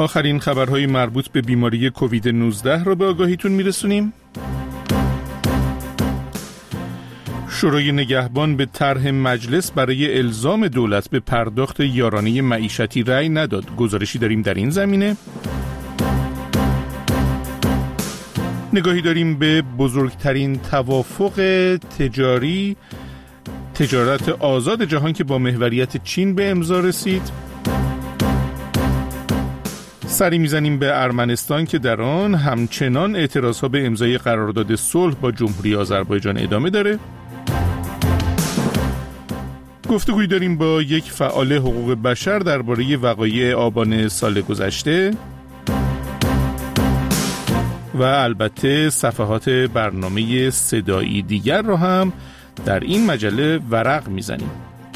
آخرین خبرهای مربوط به بیماری کووید 19 را به آگاهیتون میرسونیم. شورای نگهبان به طرح مجلس برای الزام دولت به پرداخت یارانه معیشتی رأی نداد. گزارشی داریم در این زمینه. نگاهی داریم به بزرگترین توافق تجارت آزاد جهان که با محوریت چین به امضا رسید. سری میزنیم به ارمنستان که در آن همچنان اعتراضها به امضای قرارداد صلح با جمهوری آذربایجان ادامه داره. گفتگویی داریم با یک فعال حقوق بشر درباره وقایع آبان سال گذشته و البته صفحات برنامه صدایی دیگر رو هم در این مجله ورق میزنیم.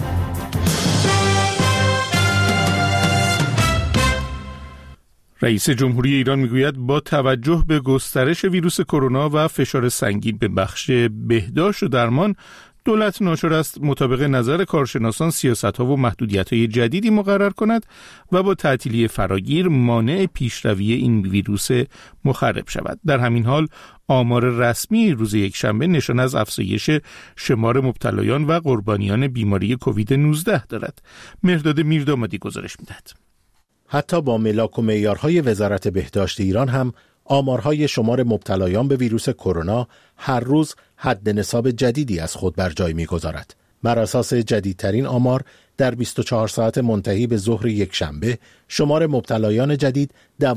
رئیس جمهوری ایران میگوید با توجه به گسترش ویروس کرونا و فشار سنگین به بخش بهداشت و درمان، دولت ناچار است مطابق نظر کارشناسان سیاست‌ها و محدودیت‌های جدیدی مقرر کند و با تعطیلی فراگیر مانع پیشروی این ویروس مخرب شود. در همین حال آمار رسمی روز یکشنبه نشان از افزایش شمار مبتلایان و قربانیان بیماری کووید 19 دارد. مهرداد میردامادی گزارش می‌دهد. حتی با ملاک و معیارهای وزارت بهداشت ایران هم آمارهای شمار مبتلایان به ویروس کرونا هر روز حد نصاب جدیدی از خود بر جای می‌گذارد. بر اساس جدیدترین آمار در 24 ساعت منتهی به ظهر یکشنبه شمار مبتلایان جدید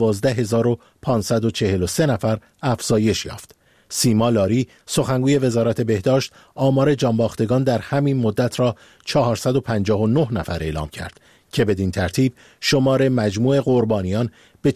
12543 نفر افزایش یافت. سیما لاری سخنگوی وزارت بهداشت آمار جانباختگان در همین مدت را 459 نفر اعلام کرد که بدین ترتیب شمار مجموع قربانیان به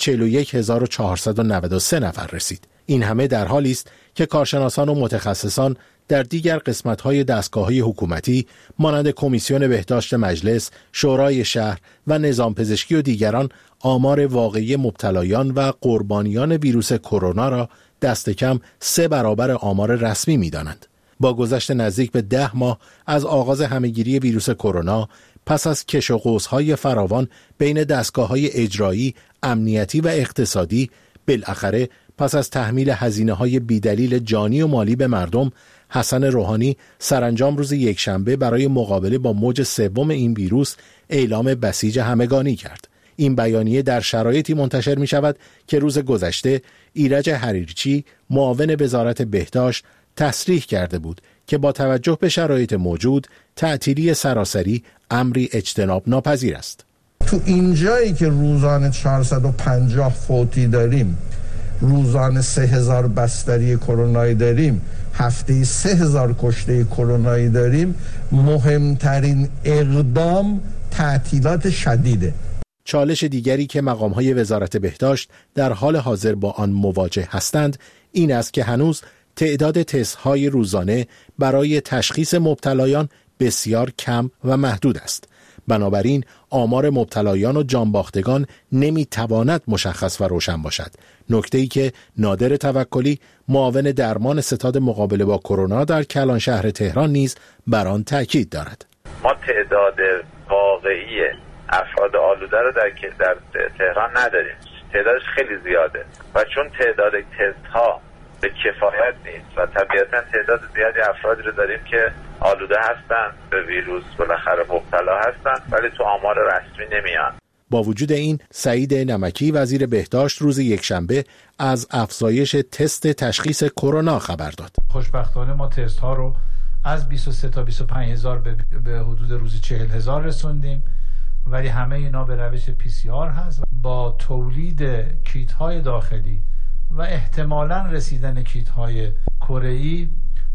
41493 نفر رسید. این همه در حالی است که کارشناسان و متخصصان در دیگر قسمت‌های دستگاه‌های حکومتی مانند کمیسیون بهداشت مجلس، شورای شهر و نظام پزشکی و دیگران آمار واقعی مبتلایان و قربانیان ویروس کرونا را دست کم 3 برابر آمار رسمی می‌دانند. با گذشت نزدیک به 10 ماه از آغاز همه‌گیری ویروس کرونا، پس از کش و قوس‌های فراوان بین دستگاه‌های اجرایی، امنیتی و اقتصادی، بالاخره پس از تحمیل هزینه‌های بی‌دلیل جانی و مالی به مردم، حسن روحانی سرانجام روز یکشنبه برای مقابله با موج سوم این ویروس اعلام بسیج همگانی کرد. این بیانیه در شرایطی منتشر می شود که روز گذشته ایرج حریرچی معاون وزارت بهداشت تصریح کرده بود که با توجه به شرایط موجود تعطیلی سراسری امری اجتناب ناپذیر است. تو این جایی که روزانه 450 فوتی داریم، روزانه 3000 بستری کرونایی داریم، هفته‌ای 3000 کشته کرونایی داریم، مهمترین اقدام تعطیلات شدیده. چالش دیگری که مقام‌های وزارت بهداشت در حال حاضر با آن مواجه هستند این است که هنوز تعداد تست‌های روزانه برای تشخیص مبتلایان بسیار کم و محدود است. بنابراین آمار مبتلایان و جانباختگان نمیتواند مشخص و روشن باشد. نکته‌ای که نادر توکلی معاون درمان ستاد مقابله با کرونا در کلان شهر تهران نیز بر آن تاکید دارد. ما تعداد واقعی افراد آلوده رو در تهران نداریم. تعدادش خیلی زیاده و چون تعداد تست ها به کفایت نیست و طبیعتاً تعداد زیادی افرادی رو داریم که آلوده هستن به ویروس، بالاخره مبتلا هستن، ولی تو آمار رسمی نمیان. با وجود این، سعید نمکی وزیر بهداشت روز یکشنبه از افزایش تست تشخیص کرونا خبر داد. خوشبختانه ما تست ها رو از 23 تا 25 هزار به حدود روزی 40 هزار رسوندیم، ولی همه اینا به روش PCR هست. با تولید کیت های داخلی و احتمالاً رسیدن کیت های کره‌ای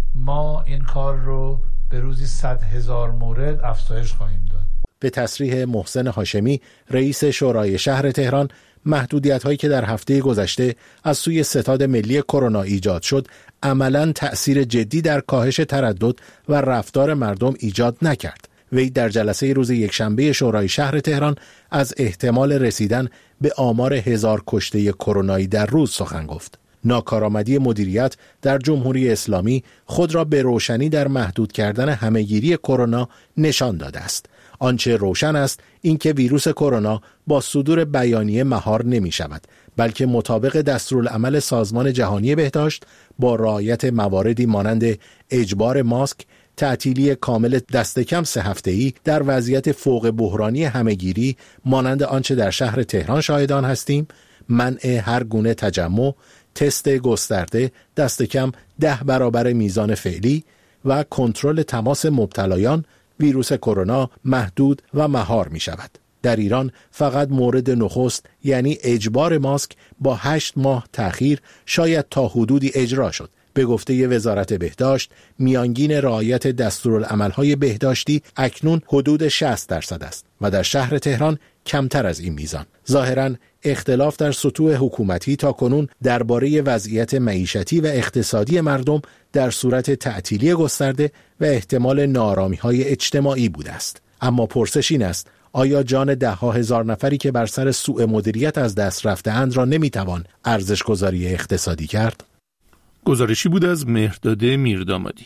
ما این کار رو به روزی 100,000 مورد افزایش خواهیم داد. به تصریح محسن هاشمی رئیس شورای شهر تهران، محدودیت‌هایی که در هفته گذشته از سوی ستاد ملی کرونا ایجاد شد عملاً تأثیر جدی در کاهش تردد و رفتار مردم ایجاد نکرد. وی در جلسه روز یکشنبه شورای شهر تهران از احتمال رسیدن به آمار 1000 کشته کرونایی در روز سخن گفت. ناکارآمدی مدیریت در جمهوری اسلامی خود را به روشنی در محدود کردن همهگیری کرونا نشان داده است. آنچه روشن است اینکه ویروس کرونا با صدور بیانیه مهار نمی شود، بلکه مطابق دستورالعمل سازمان جهانی بهداشت با رعایت مواردی مانند اجبار ماسک، تعطیلی کامل دست کم 3 هفته‌ای در وضعیت فوق بحرانی همهگیری مانند آنچه در شهر تهران شاهدان هستیم، منع هر گونه تجمع، تست گسترده دست کم 10 برابر میزان فعلی و کنترل تماس مبتلایان ویروس کرونا محدود و مهار می شود. در ایران فقط مورد نخست یعنی اجبار ماسک با 8 ماه تأخیر شاید تا حدودی اجرا شد. به گفته وزارت بهداشت میانگین رعایت دستورالعمل‌های بهداشتی اکنون حدود 60% است و در شهر تهران کمتر از این میزان. ظاهراً اختلاف در سطوح حکومتی تاکنون درباره وضعیت معیشتی و اقتصادی مردم در صورت تعطیلی گسترده و احتمال ناآرامی‌های اجتماعی بوده است. اما پرسش این است: آیا جان 10,000 نفری که بر سر سوء مدیریت از دست رفته‌اند را نمی‌توان ارزش‌گذاری اقتصادی کرد؟ گزارشی بود از مهرداد میردامادی.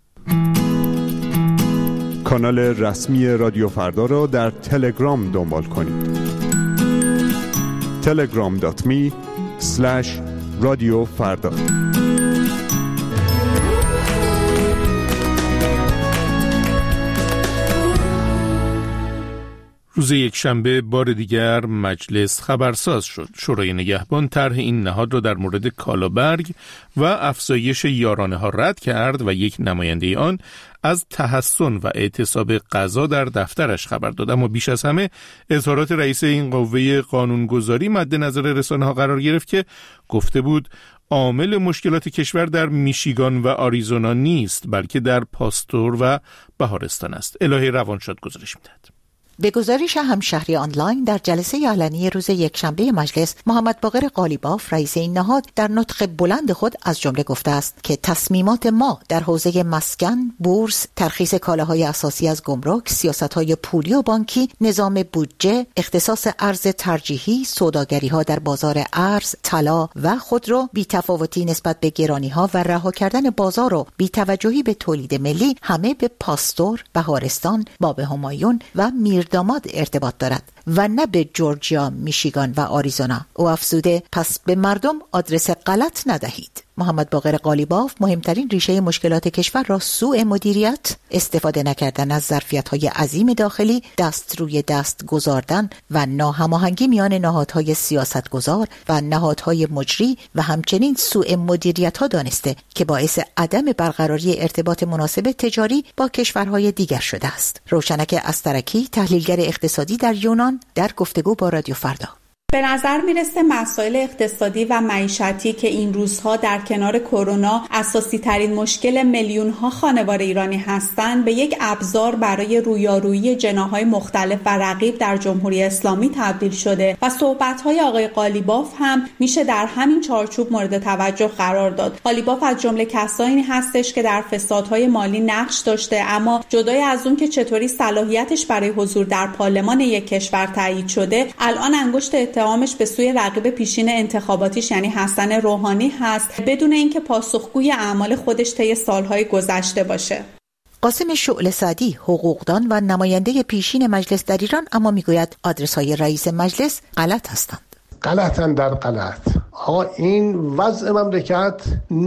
کانال رسمی رادیو فردا را در تلگرام دنبال کنید. telegram.me/رادیو فردا. روز یکشنبه بار دیگر مجلس خبرساز شد. شورای نگهبان طرح این نهاد را در مورد کالابرگ و افزایش یارانه ها رد کرد و یک نماینده آن از تحسن و اعتصاب قضا در دفترش خبر داد. اما بیش از همه اظهارات رئیس این قوه قانونگذاری مد نظر رسانه ها قرار گرفت که گفته بود عامل مشکلات کشور در میشیگان و آریزونا نیست، بلکه در پاستور و بهارستان است. الهی روانشاد گزارش می‌دهد. به گزارش همشهری آنلاین در جلسه علنی روز یکشنبه مجلس، محمد باقر قالیباف رئیس این نهاد در نطق بلند خود از جمله گفته است که تصمیمات ما در حوزه مسکن، بورس، ترخیص کالاهای اساسی از گمرک، سیاست‌های پولی و بانکی، نظام بودجه، اختصاص ارز ترجیحی، سوداگری‌ها در بازار ارز، طلا و خودرو، بی‌تفاوتی نسبت به گرانی‌ها و رها کردن بازار و بی‌توجهی به تولید ملی همه به پاستور، بهارستان، باب همایون و میرداماد ارتباط دارد و نه به جورجیا، میشیگان و آریزونا. او افزوده پس به مردم آدرس غلط ندهید. محمد باقر قالیباف مهمترین ریشه مشکلات کشور را سوء مدیریت، استفاده نکردن از ظرفیت‌های عظیم داخلی، دست روی دست گذاردن و ناهماهنگی میان نهادهای سیاستگزار و نهادهای مجری و همچنین سوء مدیریت‌ها دانسته که باعث عدم برقراری ارتباط مناسب تجاری با کشورهای دیگر شده است. روشنک استرکی، تحلیلگر اقتصادی در یونان، در گفتگو با رادیو فردا: به نظر میرسه مسائل اقتصادی و معیشتی که این روزها در کنار کرونا اساسی ترین مشکل میلیون ها خانوار ایرانی هستند به یک ابزار برای رویارویی جناح‌های مختلف و رقیب در جمهوری اسلامی تبدیل شده و صحبت‌های آقای قالیباف هم میشه در همین چارچوب مورد توجه قرار داد. قالیباف از جمله کسانی هستش که در فسادهای مالی نقش داشته، اما جدای از اون که چطوری صلاحیتش برای حضور در پارلمان یک کشور تایید شده، الان انگشت اتهامش به سوی رقیب پیشین انتخاباتیش یعنی حسن روحانی هست، بدون اینکه پاسخگوی اعمال خودش طی سالهای گذشته باشه. قاسم شعله سعدی، حقوقدان و نماینده پیشین مجلس در ایران، اما میگوید آدرس‌های رئیس مجلس غلط هستند. غلطن در غلط. آقا این وضع مملکت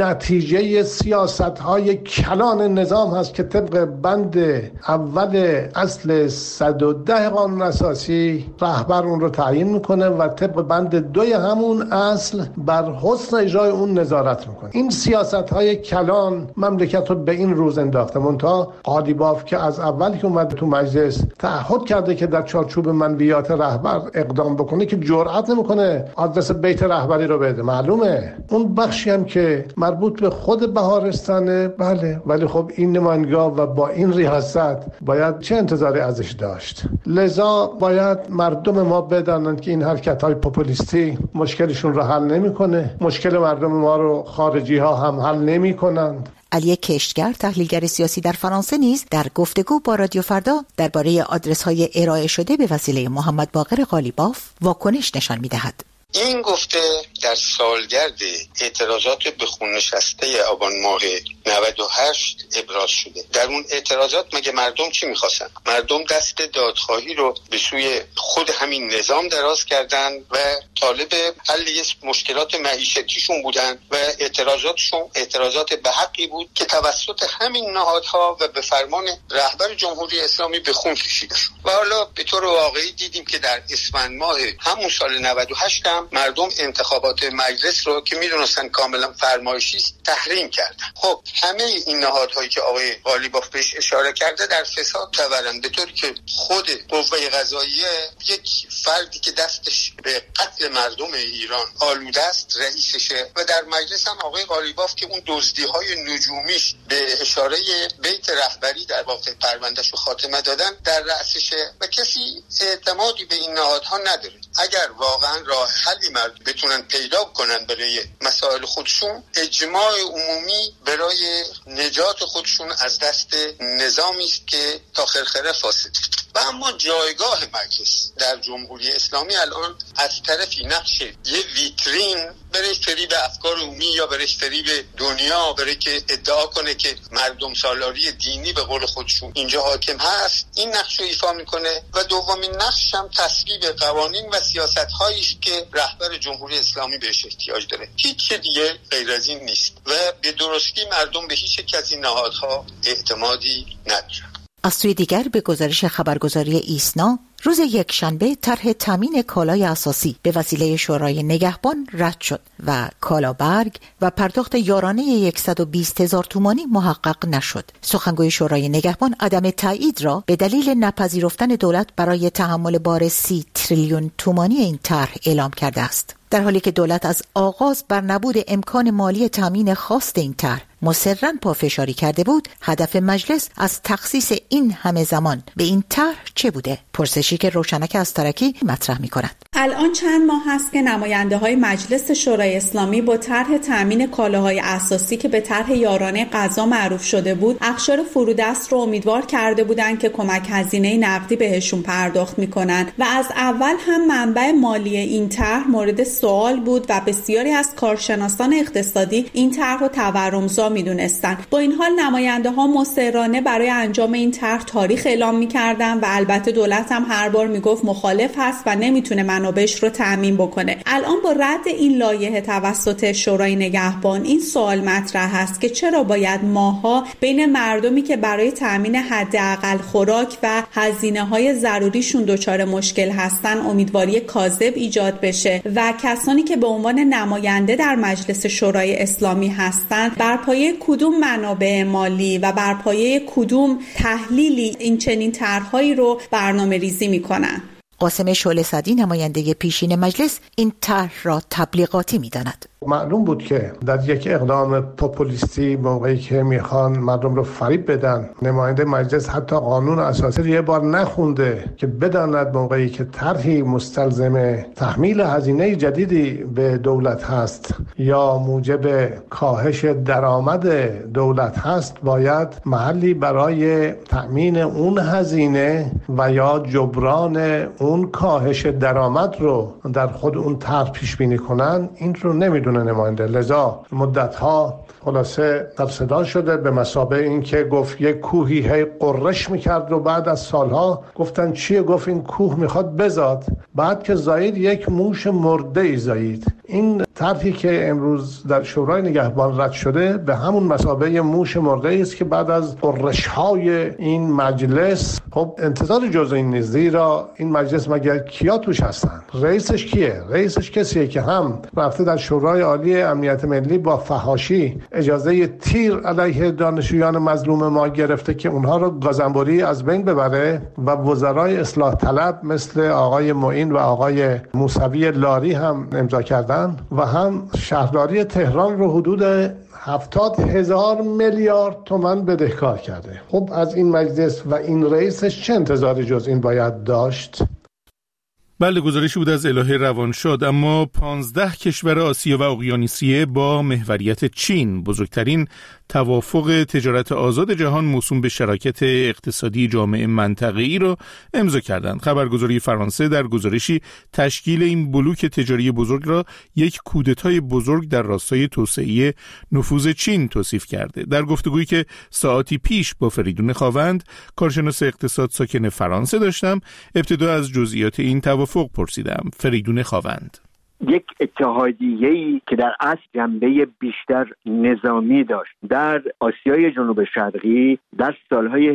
نتیجه سیاست‌های کلان نظام هست که طبق بند اول اصل 110 قانون اساسی رهبر اون رو تعیین میکنه و طبق بند 2 همون اصل بر حسن اجرای اون نظارت میکنه. این سیاست‌های کلان مملکت رو به این روز انداخته. منتها قالیباف که از اول که اومد تو مجلس تعهد کرده که در چارچوب منویات رهبر اقدام بکنه که جرئت نمیکنه آدرس بیت رهبری رو بده. معلومه اون بخشی هم که مربوط به خود بهارستانه، بله، ولی خب این نمایندگاه و با این ریاست باید چه انتظاری ازش داشت؟ لذا باید مردم ما بدانند که این حرکت‌های پوپولیستی مشکلشون رو حل نمیکنه، مشکل مردم ما رو خارجی ها هم حل نمیکنند. علی کشتگر، تحلیلگر سیاسی در فرانسه، نیز در گفتگو با رادیو فردا درباره آدرس‌های ارائه شده به وسیله محمد باقر قالیباف واکنش نشان می‌دهد. این گفته در سالگرد اعتراضات به خون نشسته آبان ماه 98 ابراز شده. در اون اعتراضات مگه مردم چی می‌خواستن؟ مردم دست دادخواهی رو به سوی خود همین نظام دراز کردن و طالب حل مشکلات معیشتیشون بودن و اعتراضاتشون اعتراضات به حقی بود که توسط همین نهادها و به فرمان رهبر جمهوری اسلامی به خون کشیده شد. و حالا به طور واقعی دیدیم که در اسفند ماه همون سال 98 هم مردم انتخابات مجلس رو که میدونستن کاملا فرمایشی است تحریم کردن. خب همه این نهادهایی که آقای قالیباف بهش اشاره کرده در فساد تورن، به طوری که خود قوه قضاییه یک فردی که دستش به قتل مردم ایران آلوده است رئیسشه و در مجلس هم آقای قالیباف که اون دزدی‌های نجومیش به اشاره بیت رهبری در واقع پروندهشو خاتمه دادن در رأسشه و کسی اعتمادی به این نهادها نداره. اگر واقعا راه حلی مردم بتونن پیدا کنن برای مسائل خودشون، اجماع عمومی برای نجات خودشون از دست نظامی است که تا خرخره فاسد. و اما جایگاه مجلس در جمهوری اسلامی الان از طرفی نقش یه ویترین برای فریب افکار عمومی یا برای فریب دنیا، برای که ادعا کنه که مردم سالاری دینی به قول خودشون اینجا حاکم هست، این نقش رو ایفا میکنه. و دومین نقش هم تصویب قوانین و سیاست‌هایی است که رهبر جمهوری اسلامی بهش احتیاج داره. هیچ دیگه غیر از این نیست و به درستی مردم به هیچ یک از این نهادها اعتمادی ندارن. از سوی دیگر به گزارش خبرگزاری ایسنا روز یکشنبه طرح تامین کالای اساسی به وسیله شورای نگهبان رد شد و کالابرگ و پرداخت یارانه 120,000 تومانی محقق نشد. سخنگوی شورای نگهبان عدم تایید را به دلیل نپذیرفتن دولت برای تحمل بار 30 تریلیون تومانی این طرح اعلام کرده است، در حالی که دولت از آغاز بر نبود امکان مالی تامین خواست این طرح مصرراً پافشاری کرده بود. هدف مجلس از تخصیص این همه زمان به این طرح چه بوده؟ پرسشی که روشنک استرکی مطرح می‌کند. الان چند ماه هست که نماینده‌های مجلس شورای اسلامی با طرح تامین کالاهای اساسی که به طرح یارانه غذا معروف شده بود، اقشار فرودست رو امیدوار کرده بودند که کمک هزینه نقدی بهشون پرداخت می‌کنن و از اول هم منبع مالی این طرح مورد سوال بود و بسیاری از کارشناسان اقتصادی این طرح رو تورمزا میدونستن. با این حال نماینده‌ها مصرانه برای انجام این طرح تاریخ اعلام می‌کردن و البته دولت هم هر بار میگفت مخالف هست و نمیتونه منابعش رو تامین بکنه. الان با رد این لایحه توسط شورای نگهبان این سوال مطرح هست که چرا باید ماها بین مردمی که برای تامین حداقل خوراک و هزینه‌های ضروریشون دچار مشکل هستن امیدواری کاذب ایجاد بشه و کسانی که به عنوان نماینده در مجلس شورای اسلامی هستند بر پایه کدوم منابع مالی و بر پایه کدوم تحلیلی این چنین طرح‌هایی رو برنامه‌ریزی می‌کنن؟ قاسم شعله‌صدی نماینده پیشین مجلس این طرح را تبلیغاتی می‌داند. معلوم بود که در یک اقدام پوپولیستی موقعی که میخوان مردم رو فریب بدن، نماینده مجلس حتی قانون اساسی رو یه بار نخونده که بداند موقعی که طرحی مستلزم تحمیل هزینه جدیدی به دولت هست یا موجب کاهش درآمد دولت هست، باید محلی برای تأمین اون هزینه و یا جبران اون کاهش درآمد رو در خود اون طرح پیش بینی کنن. این رو نمیدونن نماینده. لذا مدت‌ها خلاصه در صدا شده به مثابه این که گفت یک کوهی هی قرش میکرد و بعد از سالها گفتن چیه؟ گفت این کوه میخواد بزاد. بعد که زایید یک موش مرده ای زایید. این طرحی که امروز در شورای نگهبان رد شده به همون مثابه موش مرده است که بعد از قرش‌های این مجلس، خب انتظار جز این نیست، زیرا این مجلس مگر کیا توش هستن؟ رئیسش کیه؟ رئیسش کسیه که هم رفته در شورای عالی امنیت ملی با فحاشی اجازه تیر علیه دانشجویان مظلوم ما گرفته که اونها رو گازنبوری از بین ببره و وزرای اصلاح طلب مثل آقای معین و آقای موسوی لاری هم امضا کردن و هم شهرداری تهران رو حدود 70,000 میلیارد تومان بدهکار کرده. خب از این مجلس و این رئیسش چه انتظاری جز این باید داشت؟ بله، گزارشی بود از الهه روانشاد. اما 15 کشور آسیا و اقیانوسیه با محوریت چین، بزرگترین توافق تجارت آزاد جهان موسوم به شراکت اقتصادی جامعه منطقه‌ای را امضا کردند. خبرگزاری فرانسه در گزارشی تشکیل این بلوک تجاری بزرگ را یک کودتای بزرگ در راستای توسعه نفوذ چین توصیف کرده. در گفتگویی که ساعتی پیش با فریدون خاوند، کارشناس اقتصاد ساکن فرانسه داشتم، ابتدا از جزئیات این توافق پرسیدم. فریدون خاوند: یک اتحادیه‌ای که در اصل جنبه بیشتر نظامی داشت در آسیای جنوب شرقی در سالهای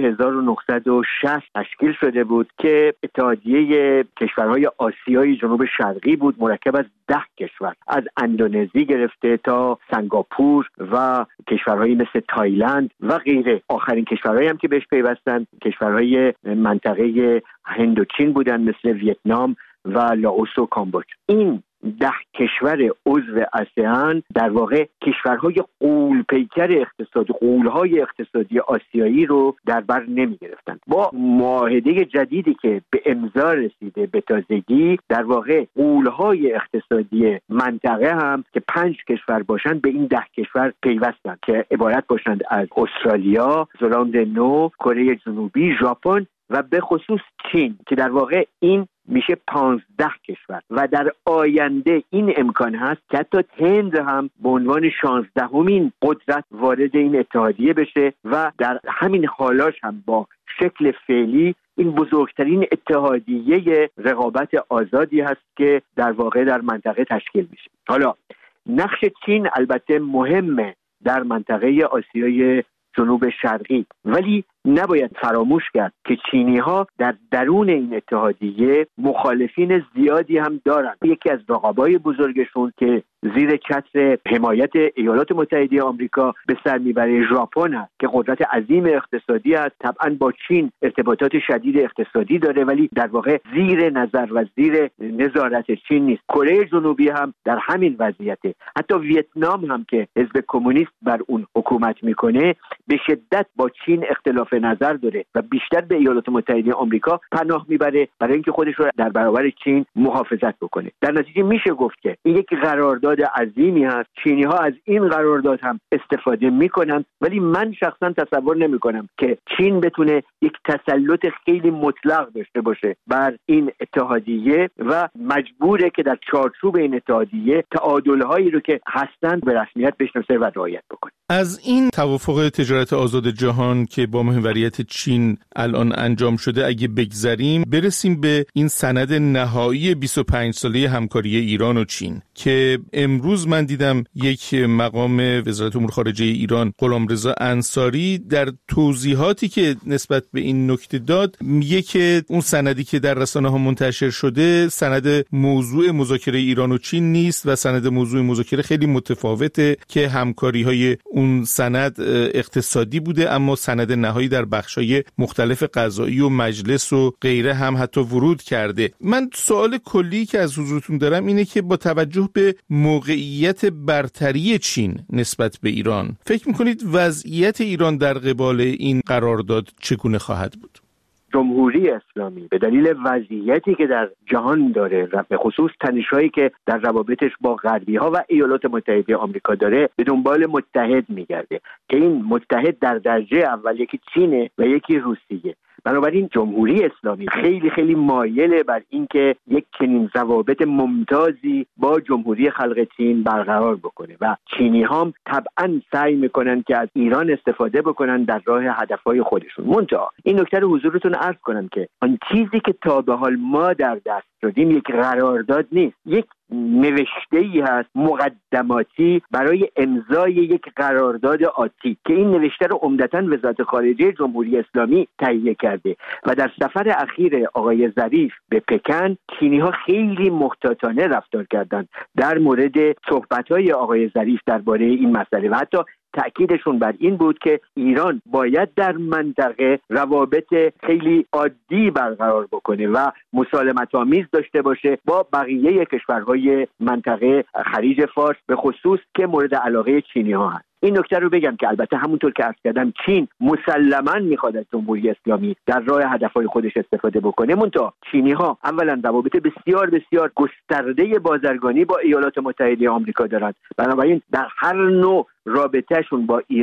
1960 تشکیل شده بود که اتحادیه کشورهای آسیای جنوب شرقی بود، مرکب از 10 کشور، از اندونزی گرفته تا سنگاپور و کشورهایی مثل تایلند و غیره. آخرین کشورهایی هم که بهش پیوستند کشورهای منطقه هندوچین بودند مثل ویتنام و لاوس و کامبوج. این 10 کشور عضو آسیان در واقع کشورهای غول‌پیکر اقتصادی، غول‌های اقتصادی آسیایی رو در بر نمی‌گرفتند. با معاهده جدیدی که به امضا رسیده به تازگی، در واقع غول‌های اقتصادی منطقه هم که 5 کشور باشند به این 10 کشور پیوستند که عبارت باشند از استرالیا، زلاند نو، کره جنوبی، ژاپن و به خصوص چین که در واقع این میشه 15 کشور و در آینده این امکان هست که حتی هند هم به عنوان 16مین قدرت وارد این اتحادیه بشه و در همین حالاش هم با شکل فعلی این بزرگترین اتحادیه رقابت آزادی هست که در واقع در منطقه تشکیل میشه. حالا نقش چین البته مهمه در منطقه آسیای جنوب شرقی، ولی نباید فراموش کرد که چینی‌ها در درون این اتحادیه مخالفین زیادی هم دارند. یکی از رقابای بزرگشون که زیر چتر حمایت ایالات متحده آمریکا به سر میبره ژاپن است که قدرت عظیم اقتصادی است. طبعا با چین ارتباطات شدید اقتصادی داره ولی در واقع زیر نظر و زیر نظارت چین نیست. کره جنوبی هم در همین وضعیته. حتی ویتنام هم که حزب کمونیست بر اون حکومت میکنه به شدت با چین اختلاف نظر داره و بیشتر به ایالات متحده آمریکا پناه میبره برای اینکه خودش رو در برابر چین محافظت بکنه. در نتیجه میشه گفت که این یک قرارداد عظیمی هست. چینی ها از این قرارداد هم استفاده میکنن، ولی من شخصا تصور نمیکنم که چین بتونه یک تسلط خیلی مطلق داشته باشه بر این اتحادیه و مجبوره که در چارچوب این اتحادیه تعادل‌هایی رو که هستند به رسمیت بشناسه و رعایت بکنه. از این توافق تجارت آزاد جهان که با محوریت چین الان انجام شده اگه بگذریم، برسیم به این سند نهایی 25 ساله همکاری ایران و چین که امروز من دیدم یک مقام وزارت امور خارجه ایران غلامرضا انصاری در توضیحاتی که نسبت به این نکته داد میگه که اون سندی که در رسانه‌ها منتشر شده سند موضوع مذاکره ایران و چین نیست و سند موضوع مذاکره خیلی متفاوته که همکاری‌های اون سند اقتصادی بوده اما سند نهایی در بخش‌های مختلف قضایی و مجلس و غیره هم حتی ورود کرده. من سوال کلی که از حضورتون دارم اینه که با توجه به موقعیت برتری چین نسبت به ایران، فکر میکنید وضعیت ایران در قبال این قرارداد چگونه خواهد بود؟ جمهوری اسلامی به دلیل وضعیتی که در جهان داره و به خصوص تنش‌هایی که در روابطش با غربی‌ها و ایالات متحده آمریکا داره به دنبال متحد میگرده که این متحد در درجه اول یکی چینه و یکی روسیه. بنابراین جمهوری اسلامی خیلی خیلی مایله بر اینکه یک چنین روابط ممتازی با جمهوری خلق چین برقرار بکنه و چینی هم طبعا سعی میکنن که از ایران استفاده بکنن در راه هدفهای خودشون. منتها این نکته رو حضورتون عرض کنم که آن چیزی که تا به حال ما در دست داریم یک قرارداد نیست، یک نوشته‌ای هست مقدماتی برای امضای یک قرارداد آتی که این نوشته رو عمدتاً وزارت خارجه جمهوری اسلامی تهیه کرده و در سفر اخیر آقای ظریف به پکن چینی‌ها خیلی محتاطانه رفتار کردند در مورد صحبت‌های آقای ظریف درباره این مسئله و حتی تأکیدشون بر این بود که ایران باید در منطقه روابط خیلی عادی برقرار بکنه و مسالمت‌آمیز داشته باشه با بقیه کشورهای منطقه خلیج فارس به خصوص که مورد علاقه چینی‌ها هست. این نکته رو بگم که البته همونطور که عرض کردم چین مسلماً میخواد از جمهوری اسلامی در راه هدفهای خودش استفاده بکنه. منتها چینی‌ها اولا روابط بسیار بسیار گسترده بازرگانی با ایالات متحده آمریکا دارند. بنابراین در هر نوع رابطهشون با ایران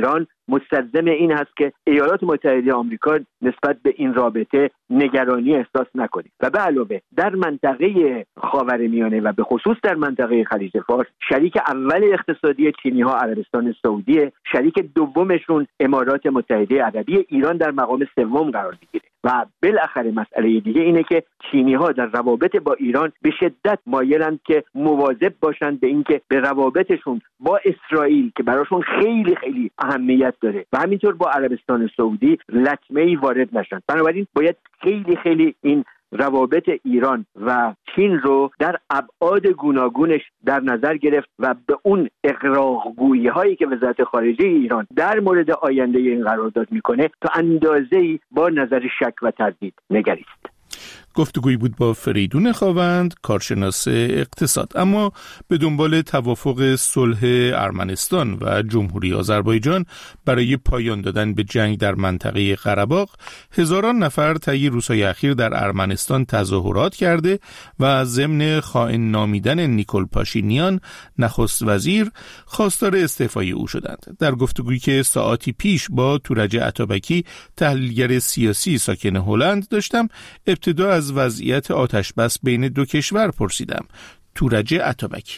مستلزم این هست که ایالات متحده آمریکا نسبت به این رابطه نگرانی احساس نکنه و به علاوه در منطقه خاورمیانه و به خصوص در منطقه خلیج فارس شریک اول اقتصادی چینی‌ها عربستان سعودی، شریک دومشون امارات متحده عربی، ایران در مقام سوم قرار میگیره و بالاخره مسئله دیگه اینه که چینی‌ها در روابط با ایران به شدت مایلند که مواظب باشند به اینکه به روابطشون با اسرائیل که براشون خیلی خیلی اهمیت داره و همینطور با عربستان سعودی لطمه‌ای وارد نشن. بنابراین باید خیلی خیلی این روابط ایران و چین رو در ابعاد گوناگونش در نظر گرفت و به اون اغراق‌گویی هایی که وزارت خارجه ایران در مورد آینده این قرارداد میکنه تا اندازه‌ای با نظر شک و تردید نگریست. گفتگویی بود با فریدون خاوند، کارشناس اقتصاد. اما به دنبال توافق صلح ارمنستان و جمهوری آذربایجان برای پایان دادن به جنگ در منطقه قره‌باغ، هزاران نفر طی روزهای اخیر در ارمنستان تظاهرات کرده و ضمن خائن نامیدن نیکول پاشینیان نخست وزیر خواستار استعفای او شدند. در گفتگویی که ساعتی پیش با تورج عطابکی، تحلیلگر سیاسی ساکن هلند داشتم، ابتدا از وضعیت آتش بس بین دو کشور پرسیدم. تورج عطابکی: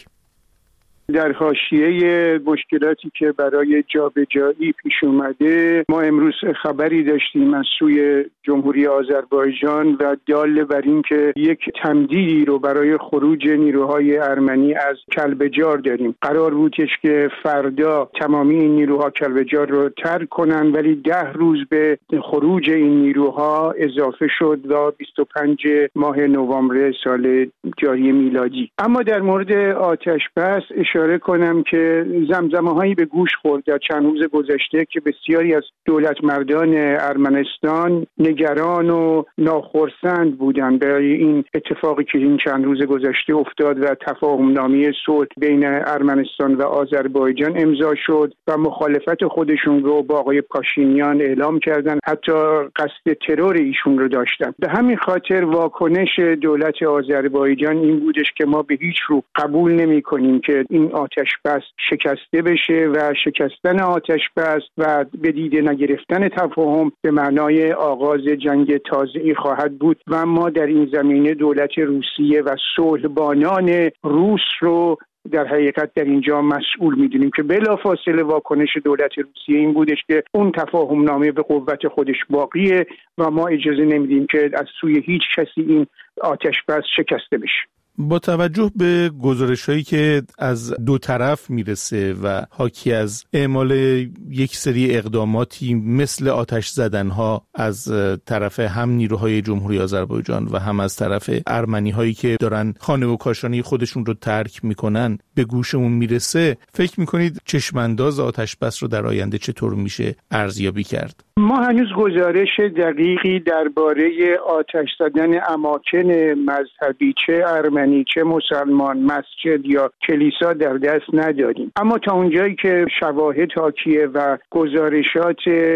در حاشیه مشکلاتی که برای جابجایی پیش اومده، ما امروز خبری داشتیم از سوی جمهوری آذربایجان و دال بر این که یک تمدیدی رو برای خروج نیروهای ارمنی از کلبجار داریم. قرار بودش که فردا تمامی این نیروها کلبجار رو ترک کنن، ولی 10 روز به خروج این نیروها اضافه شد و 25 ماه نوامبر سال جاری میلادی. اما در مورد آتش بس اشاره کنم که زمزمه‌هایی به گوش خورد در چند روز گذشته که بسیاری از دولت مردان ارمنستان نگران و ناخرسند بودند برای این اتفاقی که این چند روز گذشته افتاد و تفاهم‌نامه صلح بین ارمنستان و آذربایجان امضا شد و مخالفت خودشون رو با آقای پاشینیان اعلام کردند، حتی قصد ترور ایشون رو داشتن. به همین خاطر واکنش دولت آذربایجان این بودش که ما به هیچ رو قبول نمی‌کنیم که این آتش بس شکسته بشه و شکستن آتش بس و به دیده نگرفتن تفاهم به معنای آغاز جنگ تازه‌ای خواهد بود و ما در این زمینه دولت روسیه و صلح‌بانان روس رو در حقیقت در اینجا مسئول می‌دونیم که بلافاصله واکنش دولت روسیه این بودش که اون تفاهم نامه به قوت خودش باقیه و ما اجازه نمیدیم که از سوی هیچ کسی این آتش بس شکسته بشه. با توجه به گزارش‌هایی که از دو طرف میرسه و حاکی از اعمال یک سری اقداماتی مثل آتش زدنها از طرف هم نیروهای جمهوری آذربایجان و هم از طرف ارمنی‌هایی که دارن خانه و کاشانه خودشون رو ترک میکنن به گوشمون میرسه، فکر میکنید چشمانداز آتش بس رو در آینده چطور میشه ارزیابی کرد؟ ما هنوز گزارش دقیقی درباره آتش زدن اماکن مذهبی، چه ارمنی چه مسلمان، مسجد یا کلیسا در دست نداریم. اما تا اونجایی که شواهد حاکیه و گزارشات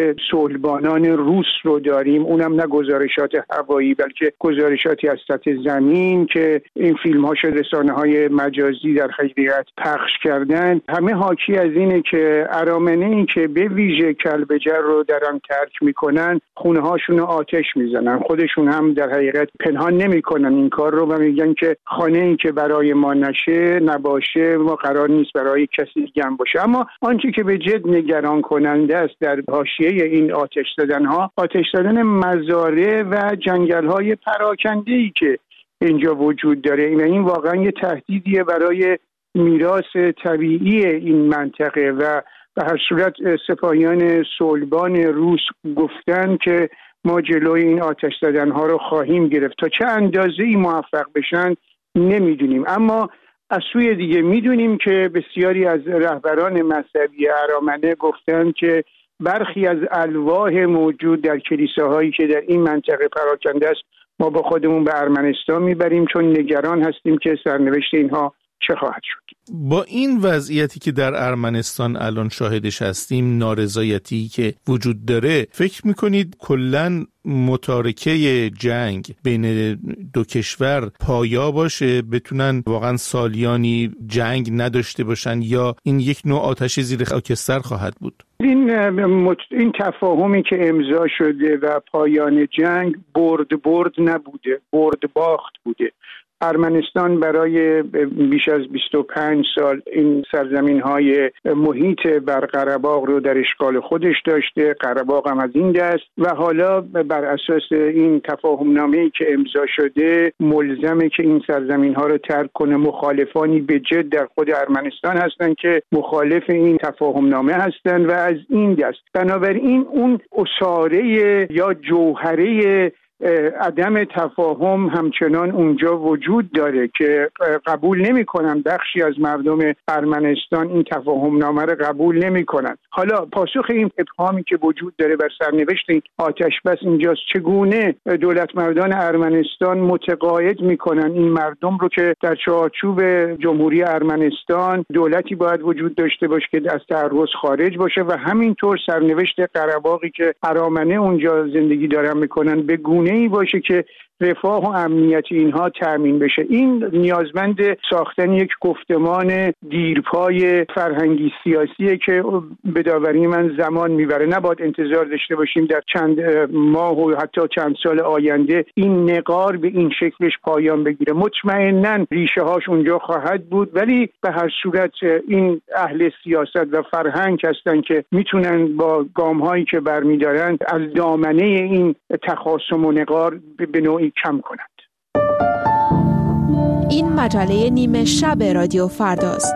صلحبانان روس رو داریم، اونم نه گزارشات هوایی بلکه گزارشاتی از سطح زمین که این فیلم ها شد رسانه‌های مجازی در حقیقت پخش کردن، همه حاکی از اینه که ارامنه‌ای که به ویژه کلبجر رو در آن ترک میکنن، خونه هاشون رو آتش میزنن. خودشون هم در حقیقت پنهان نمیکنن این کار رو و میگن که خانه این که برای ما نباشه، ما قرار نیست برای کسی دیگه هم باشه. اما آنچه که به جد نگران کننده است در حاشیه این آتش زدن مزارع و جنگل‌های پراکنده‌ای که اینجا وجود داره و این واقعا یه تهدیدیه برای میراث طبیعی این منطقه و به هر صورت سپاهیان صلحبان روس گفتن که ما جلوی این آتش زدن‌ها رو خواهیم گرفت. تا چه اندازه‌ای موفق بشن نمیدونیم، اما از سوی دیگه میدونیم که بسیاری از رهبران مذهبی ارامنه گفتن که برخی از الواح موجود در کلیساهایی که در این منطقه پراکنده است ما با خودمون به ارمنستان میبریم، چون نگران هستیم که سرنوشت اینها چه خواهد شد. با این وضعیتی که در ارمنستان الان شاهدش هستیم، نارضایتی که وجود داره، فکر میکنید کلن متارکه جنگ بین دو کشور پایا باشه، بتونن واقعا سالیانی جنگ نداشته باشن، یا این یک نوع آتش زیر خاکستر خواهد بود؟ این تفاهمی که امضا شده و پایان جنگ برد نبوده، برد باخت بوده. ارمنستان برای بیش از 25 سال این سرزمین‌های محیط بر قره‌باغ رو در اشغال خودش داشته، قره‌باغ هم از این دست، و حالا بر اساس این تفاهم‌نامه‌ای که امضا شده ملزمه که این سرزمین‌ها رو ترک کنه. مخالفانی به جد در خود ارمنستان هستن که مخالف این تفاهم‌نامه هستن و از این دست. بنابراین اون اساره یا جوهره عدم تفاهم همچنان اونجا وجود داره که قبول نمی‌کنن. بخشی از مردم ارمنستان این تفاهمنامه رو قبول نمی‌کنن. حالا پاسخ این ابهامی که وجود داره بر سرنوشت این آتش بس اینجاست: چگونه دولت مردان ارمنستان متقاعد می‌کنن این مردم رو که در چارچوب جمهوری ارمنستان دولتی باید وجود داشته باشه که از تعرض خارج باشه و همینطور سرنوشت قره‌باغی که ارامنه اونجا زندگی دارن می‌کنن به گونه ای باشه که رفاه و امنیت اینها تامین بشه. این نیازمند ساختن یک گفتمان دیرپای فرهنگی سیاسیه که به داوری من زمان میبره. نباید انتظار داشته باشیم در چند ماه و حتی چند سال آینده این نقار به این شکلش پایان بگیره. مطمئناً ریشه هاش اونجا خواهد بود، ولی به هر صورت این اهل سیاست و فرهنگ هستن که میتونن با گام هایی که برمیدارن از دامنه این تخاصم و نقار به نوعی کم کنند. این مجله نیمه شب رادیو فرداست.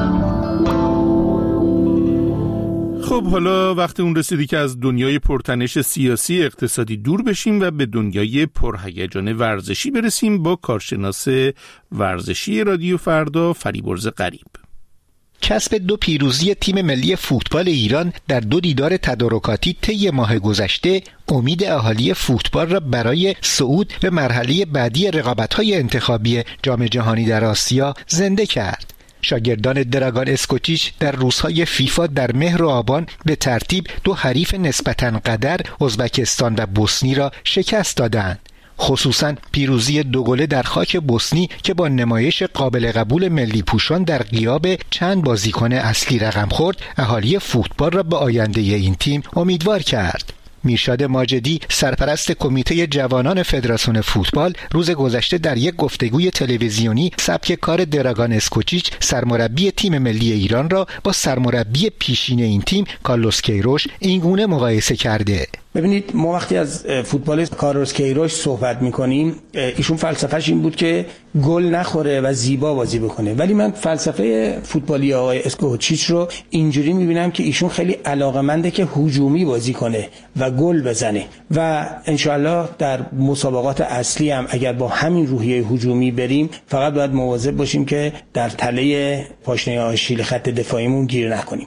خب حالا وقت اون رسیدی که از دنیای پرتنش سیاسی اقتصادی دور بشیم و به دنیای پرهیجان ورزشی برسیم با کارشناس ورزشی رادیو فردا فریبرز غریب. کسب 2 پیروزی تیم ملی فوتبال ایران در 2 دیدار تدارکاتی طی ماه گذشته امید اهالی فوتبال را برای صعود به مرحله بعدی رقابت‌های انتخابی جام جهانی در آسیا زنده کرد. شاگردان دراگان اسکوچیچ در روزهای فیفا در مهر و آبان به ترتیب 2 حریف نسبتاً قدر ازبکستان و بوسنی را شکست دادند. خصوصاً پیروزی 2 گله در خاک بوسنی که با نمایش قابل قبول ملی پوشان در غیاب چند بازیکن اصلی رقم خورد، اهالی فوتبال را به آینده این تیم امیدوار کرد. میرشاد ماجدی سرپرست کمیته جوانان فدراسیون فوتبال روز گذشته در یک گفتگوی تلویزیونی سبک کار دراگان اسکوچیچ سرمربی تیم ملی ایران را با سرمربی پیشین این تیم کارلوس کیروش اینگونه مقایسه کرده. ببینید، ما وقتی از فوتبال کارلوس کیروش صحبت میکنیم، ایشون فلسفهش این بود که گل نخوره و زیبا بازی بکنه، ولی من فلسفه فوتبالی آقای اسکوچیچ رو اینجوری میبینم که ایشون خیلی علاقه‌منده که هجومی بازی کنه و گل بزنه و انشالله در مسابقات اصلی هم اگر با همین روحیه هجومی بریم، فقط باید مواظب باشیم که در تله پاشنه آشیل خط دفاعیمون گیر نکنیم.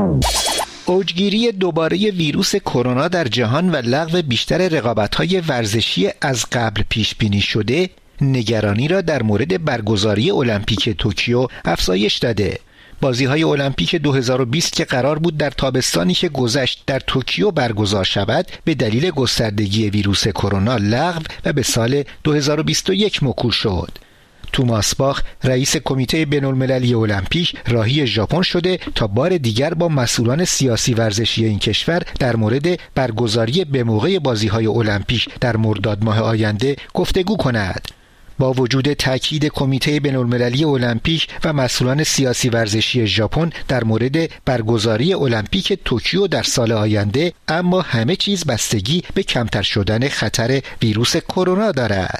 اوجگیری دوباره ویروس کرونا در جهان و لغو بیشتر رقابت‌های ورزشی از قبل پیش بینی شده، نگرانی را در مورد برگزاری المپیک توکیو افزایش داده. بازی‌های المپیک 2020 که قرار بود در تابستانی که گذشت در توکیو برگزار شود، به دلیل گستردگی ویروس کرونا لغو و به سال 2021 موکول شد. توماس باخ رئیس کمیته بین‌المللی المپیک راهی ژاپن شده تا بار دیگر با مسئولان سیاسی ورزشی این کشور در مورد برگزاری به موقع بازی‌های المپیک در مرداد ماه آینده گفتگو کند. با وجود تاکید کمیته بین‌المللی المپیک و مسئولان سیاسی ورزشی ژاپن در مورد برگزاری المپیک توکیو در سال آینده، اما همه چیز بستگی به کمتر شدن خطر ویروس کرونا دارد.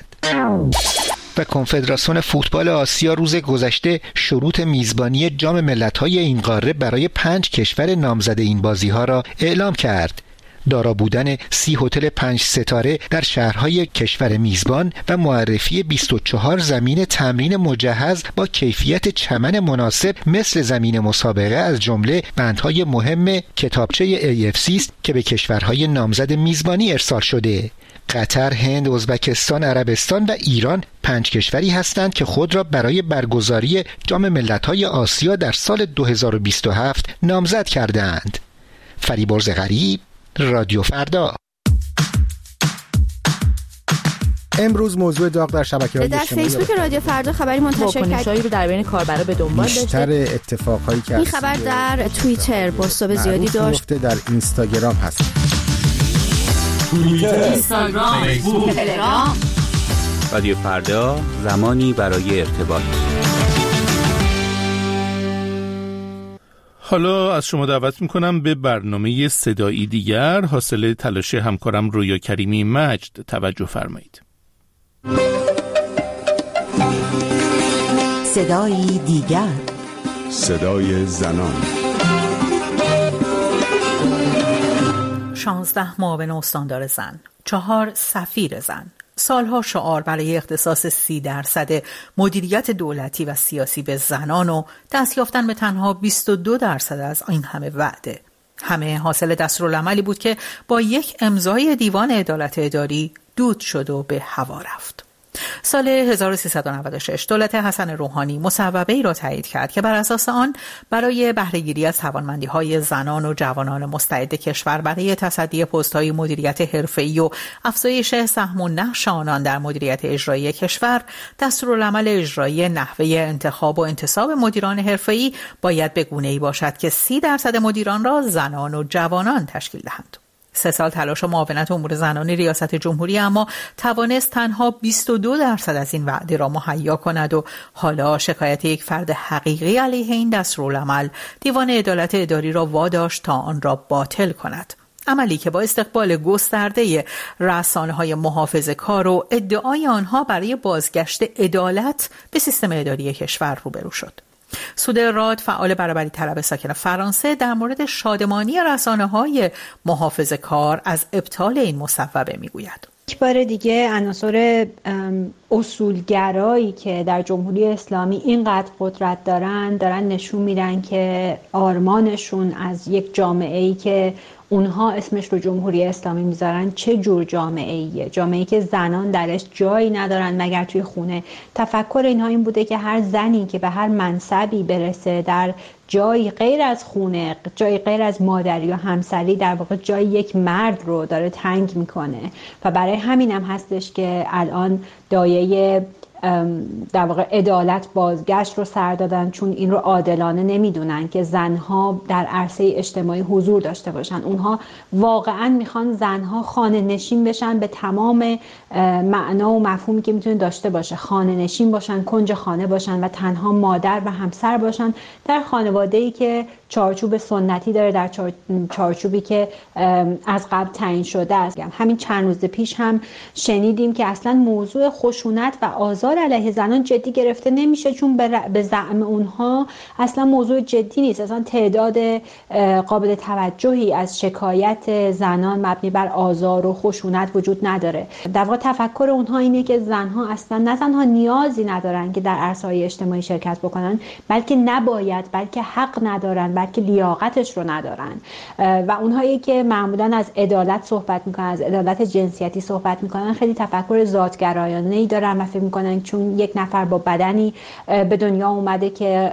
و کنفدراسیون فوتبال آسیا روز گذشته شروط میزبانی جام ملت‌های این قاره برای 5 کشور نامزد این بازی‌ها را اعلام کرد. دارا بودن 30 هتل 5 ستاره در شهرهای کشور میزبان و معرفی 24 زمین تمرین مجهز با کیفیت چمن مناسب مثل زمین مسابقه از جمله بندهای مهم کتابچه AFC است که به کشورهای نامزد میزبانی ارسال شده. قطر، هند، ازبکستان، عربستان و ایران 5 کشوری هستند که خود را برای برگزاری جام ملت‌های آسیا در سال 2027 نامزد کردند. فریبرز غریب، رادیو فردا. امروز موضوع داغ در شبکه‌های اجتماعی در فیسبوک رادیو فردا خبری منتشر کنشایی رو در بین کاربرا به دنبال داشته. بیشتر اتفاقایی که این خبر در توییتر پست زیادی داشت. در اینستاگرام هست. توییتر، اینستاگرام، فیسبوک، تلگرام. رادیو فردا، زمانی برای ارتباط. حالا از شما دعوت میکنم به برنامه صدایی دیگر حاصل تلاش همکارم رویا کریمی مجد توجه فرمایید. صدایی دیگر، صدای زنان. 16 معاون استاندار زن، 4 سفیر زن، سالها شعار برای اختصاص 30% مدیریت دولتی و سیاسی به زنان و دست یافتن به تنها 22% از این همه وعده. همه حاصل دستورالعملی بود که با یک امضای دیوان عدالت اداری دود شد و به هوا رفت. سال 1396 دولت حسن روحانی مصوبه‌ای را تایید کرد که بر اساس آن برای بهره‌گیری از توانمندی‌های زنان و جوانان مستعد کشور برای تصدی پست‌های مدیریت حرفه‌ای و افزایش سهم و نقش آنان در مدیریت اجرایی کشور، دستورالعمل اجرایی نحوه انتخاب و انتصاب مدیران حرفه‌ای باید به گونه‌ای باشد که 30% مدیران را زنان و جوانان تشکیل دهند. 3 سال تلاش و معاونت امور زنانی ریاست جمهوری اما توانست تنها 22% از این وعده را مهیا کند و حالا شکایت یک فرد حقیقی علیه این دستورالعمل دیوان عدالت اداری را واداشت تا آن را باطل کند. عملی که با استقبال گسترده رسانه‌های محافظه‌کار و ادعای آنها برای بازگشت عدالت به سیستم اداری کشور روبرو شد. سوده راد، فعال برابری طلب ساکن فرانسه، در مورد شادمانی رسانه‌های محافظه‌کار از ابطال این مصوبه می‌گوید. یک بار دیگه عناصر اصولگرایی که در جمهوری اسلامی اینقدر قدرت دارن نشون میدن که آرمانشون از یک جامعه‌ای که اونها اسمش رو جمهوری اسلامی میذارن چه جور جامعه‌ایه؟ جامعه‌ای که زنان درش جایی ندارن مگر توی خونه. تفکر اینها این بوده که هر زنی که به هر منصبی برسه در جایی غیر از خونه، جایی غیر از مادری و همسری، در واقع جای یک مرد رو داره تنگ میکنه و برای همین هم هستش که الان دایه در واقع عدالت بازگشت رو سر دادن، چون این رو عادلانه نمیدونن که زنها در عرصه اجتماعی حضور داشته باشن. اونها واقعا میخوان زنها خانه نشین بشن به تمام معنا و مفهومی که میتونه داشته باشه، خانه نشین باشن، کنج خانه باشن و تنها مادر و همسر باشن در خانواده‌ای که چارچوب سنتی داره، در چارچوبی که از قبل تعیین شده است. همین چند روز پیش هم شنیدیم که اصلا موضوع خشونت و آزار علیه زنان جدی گرفته نمیشه، چون به زعم اونها اصلا موضوع جدی نیست. اصلا تعداد قابل توجهی از شکایت زنان مبنی بر آزار و خشونت وجود نداره. در واقع تفکر اونها اینه که زنها اصلا نه تنها نیازی ندارن که در عرصه‌های اجتماعی شرکت بکنن، بلکه نباید، بلکه حق ندارن، بلکه لیاقتش رو ندارن. و اونهایی که معمولا از عدالت صحبت میکنن، از عدالت جنسیتی صحبت میکنن، خیلی تفکر ذاتگرایانه‌ای دارن و فکر میکنن چون یک نفر با بدنی به دنیا اومده که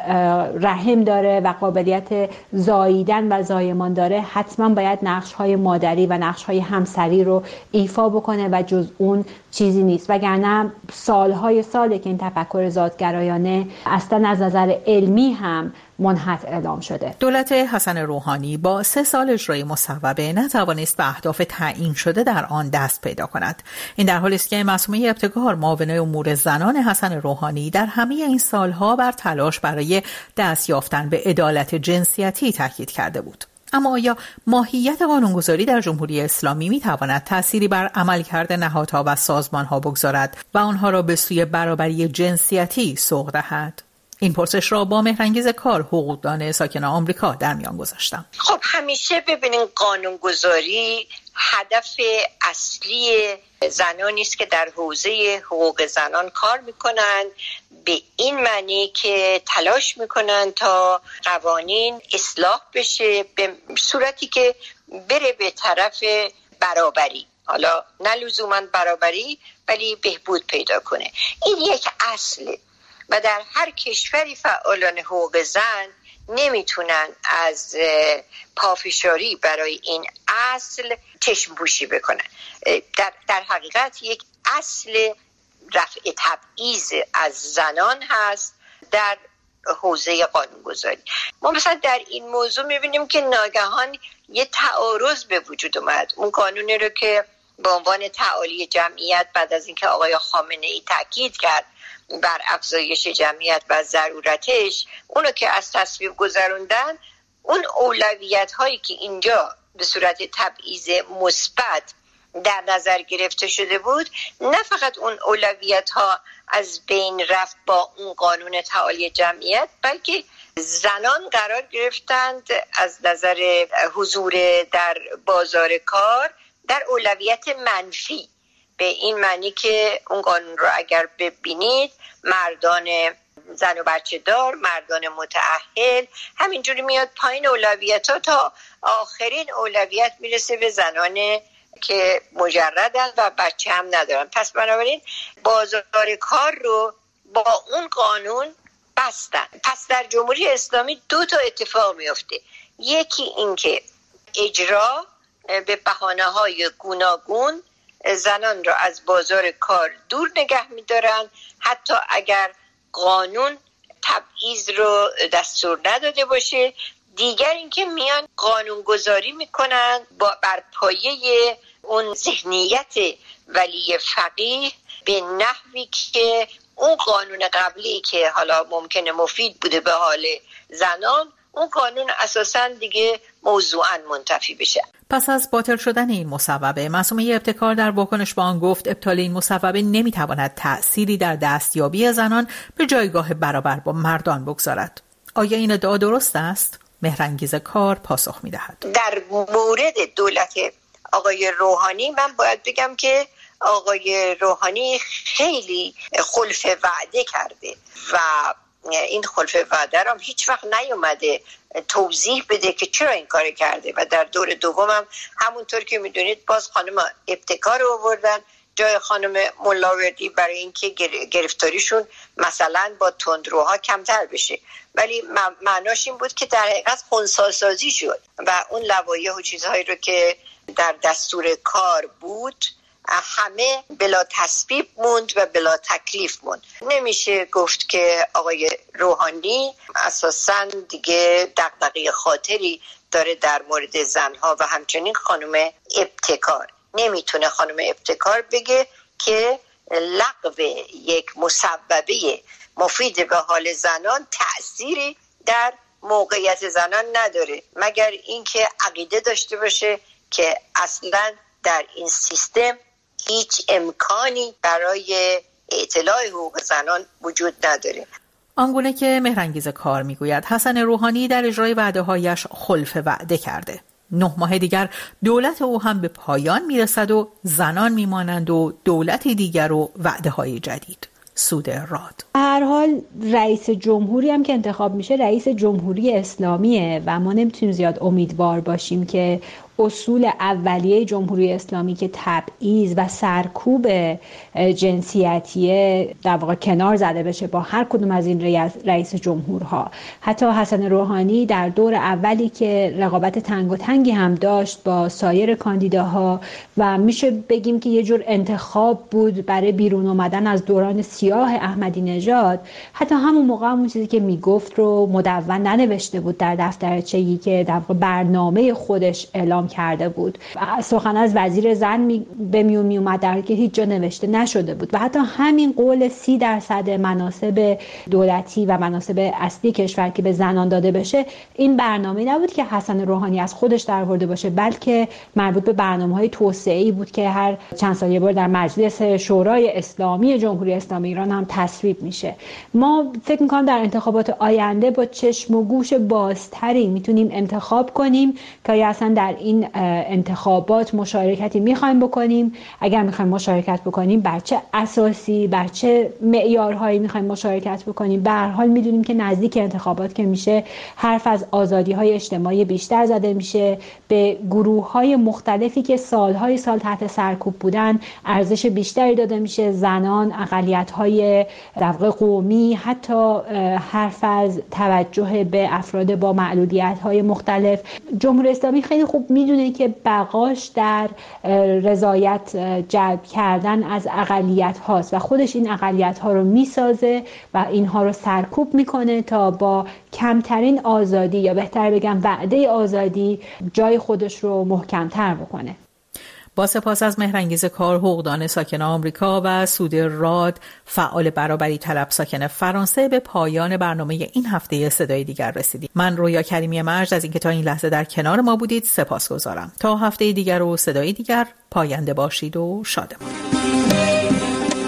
رحم داره و قابلیت زاییدن و زایمان داره، حتما باید نقش‌های مادری و نقش‌های همسری رو ایفا بکنه و جز اون چیزی نیست. وگرنه سالهای ساله که این تفکر ذاتگرایانه اصلا از نظر علمی هم منحط اعلام شده. دولت حسن روحانی با 3 سال اجرای مصوبه نتوانست به اهداف تعیین شده در آن دست پیدا کند. این در حالی است که معصومه ابتکار، معاون امور زنان حسن روحانی، در همه این سالها بر تلاش برای دست یافتن به عدالت جنسیتی تاکید کرده بود. اما آیا ماهیت قانونگذاری در جمهوری اسلامی میتواند تأثیری بر عملکرد نهادها و سازمانها بگذارد و آنها را به سوی برابری جنسیتی سوق دهد؟ این پرسش را با مهرانگیز کار، حقوقدان ساکن آمریکا، در میان گذاشتم. خب همیشه ببینین قانونگذاری هدف اصلی زنانی است که در حوزه حقوق زنان کار میکنند، به این معنی که تلاش میکنن تا قوانین اصلاح بشه به صورتی که بره به طرف برابری، حالا نه لزوما برابری ولی بهبود پیدا کنه. این یک اصله و در هر کشوری فعالان حقوق زن نمیتونن از پافشاری برای این اصل چشم پوشی بکنن. در حقیقت یک اصل رفع تبعیض از زنان هست در حوزه قانونگذاری. ما مثلا در این موضوع میبینیم که ناگهان یه تعارض به وجود اومد. اون قانونی رو که به عنوان تعالی جمعیت بعد از اینکه آقای خامنه‌ای تاکید کرد بر افزایش جمعیت و ضرورتش، اونو که از تصویب گذروندن، اون اولویت هایی که اینجا به صورت تبعیض مثبت در نظر گرفته شده بود، نه فقط اون اولویت ها از بین رفت با اون قانون تعالی جمعیت، بلکه زنان قرار گرفتند از نظر حضور در بازار کار در اولویت منفی، به این معنی که اون قانون رو اگر ببینید مردان زن و بچه دار، مردان متأهل، همینجوری میاد پایین اولویت ها تا آخرین اولویت میرسه به زنان که مجردن و بچه هم ندارن. پس بنابراین بازار کار رو با اون قانون بستن. پس در جمهوری اسلامی دو تا اتفاق میفته. یکی این که اجرا به بهانه‌های گوناگون زنان را از بازار کار دور نگه می‌دارن، حتی اگر قانون تبعیض رو دستور نداده باشه. دیگر اینکه میان قانونگذاری میکنن بر پایه اون ذهنیت ولی فقیه به نحوی که اون قانون قبلی که حالا ممکنه مفید بوده به حال زنان، اون قانون اساساً دیگه موضوعاً منتفی بشه. پس از باطل شدن این مصوبه، معصومه ابتکار در واکنش به آن گفت ابطال این مصوبه نمیتواند تأثیری در دستیابی زنان به جایگاه برابر با مردان بگذارد. آیا این ادعا درست است؟ مهرانگیز کار پاسخ میدهد. در مورد دولت آقای روحانی من باید بگم که آقای روحانی خیلی خلف وعده کرده و این خلف وعده را هیچ وقت نیومده توضیح بده که چرا این کار کرده. و در دور دومم همونطور که میدونید باز خانم ابتکار رو آوردن جای خانم ملاوردی برای اینکه گرفتاریشون مثلا با تندروها کمتر بشه، ولی معناش این بود که در حقیقت خنثی‌سازی شد و اون لوایح و چیزهایی رو که در دستور کار بود همه بلا تصویب موند و بلا تکلیف موند. نمیشه گفت که آقای روحانی اساساً دیگه دغدغه خاطری داره در مورد زنها و همچنین خانم ابتکار. نمیتونه خانم ابتکار بگه که لغو یک مصوبه مفید به حال زنان تأثیری در موقعیت زنان نداره، مگر اینکه عقیده داشته باشه که اصلاً در این سیستم هیچ امکانی برای اطلاع حقوق زنان وجود نداره. آنگونه که مهرانگیز کار میگوید حسن روحانی در اجرای وعده‌هایش خلف وعده کرده. 9 ماه دیگر دولت او هم به پایان میرسد و زنان میمانند و دولتی دیگر و وعده‌های جدید. سود راد. هر حال رئیس جمهوری هم که انتخاب میشه رئیس جمهوری اسلامیه و ما نمیتونیم زیاد امیدوار باشیم که اصول اولیه جمهوری اسلامی که تبعیض و سرکوب جنسیتیه در واقع کنار زده بشه با هر کدوم از این رئیس جمهورها. حتی حسن روحانی در دور اولی که رقابت تنگ و تنگی هم داشت با سایر کاندیداها و میشه بگیم که یه جور انتخاب بود برای بیرون اومدن از دوران سیاه احمدی نژاد، حتی همون موقع همون چیزی که میگفت رو مدون ننوشته بود در دفترچه‌ای که در واقع برنامه خودش اعلام کرده بود. سخن از وزیر زن به میون می اومد در حالی که هیچ جا نوشته نشده بود و حتی همین قول 30% مناصب دولتی و مناصب اصلی کشور که به زنان داده بشه این برنامه نبود که حسن روحانی از خودش درآورده باشه، بلکه مربوط به برنامه‌های توسعه‌ای بود که هر چند سال یه بار در مجلس شورای اسلامی جمهوری اسلامی ایران هم تصویب میشه. ما فکر می‌کنم در انتخابات آینده با چشم و گوش بازتری میتونیم انتخاب کنیم که یا اصلا در این انتخابات مشارکتی میخوایم بکنیم، اگر میخوایم مشارکت بکنیم بر چه اساسی، بر چه معیارهایی میخوایم مشارکت بکنیم. به هر حال میدونیم که نزدیک انتخابات که میشه حرف از آزادی‌های اجتماعی بیشتر زده میشه، به گروه‌های مختلفی که سالهای سال تحت سرکوب بودن ارزش بیشتری داده میشه، زنان، اقلیت‌های در واقع قومی، حتی حرف از توجه به افراد با معلولیت‌های مختلف. جمهوری اسلامی خیلی خوب میدونه که بقاش در رضایت جلب کردن از اقلیت هاست و خودش این اقلیت ها رو میسازه و اینها رو سرکوب میکنه تا با کمترین آزادی یا بهتر بگم وعده آزادی جای خودش رو محکمتر بکنه. با سپاس از مهرانگیز کار، حقوقدان ساکن آمریکا و سوده راد، فعال برابری طلب ساکن فرانسه، به پایان برنامه این هفته صدای دیگر رسیدیم. من رویا کریمی مرج از اینکه تا این لحظه در کنار ما بودید سپاسگزارم. تا هفته دیگر و صدای دیگر، پاینده باشید و شادمان.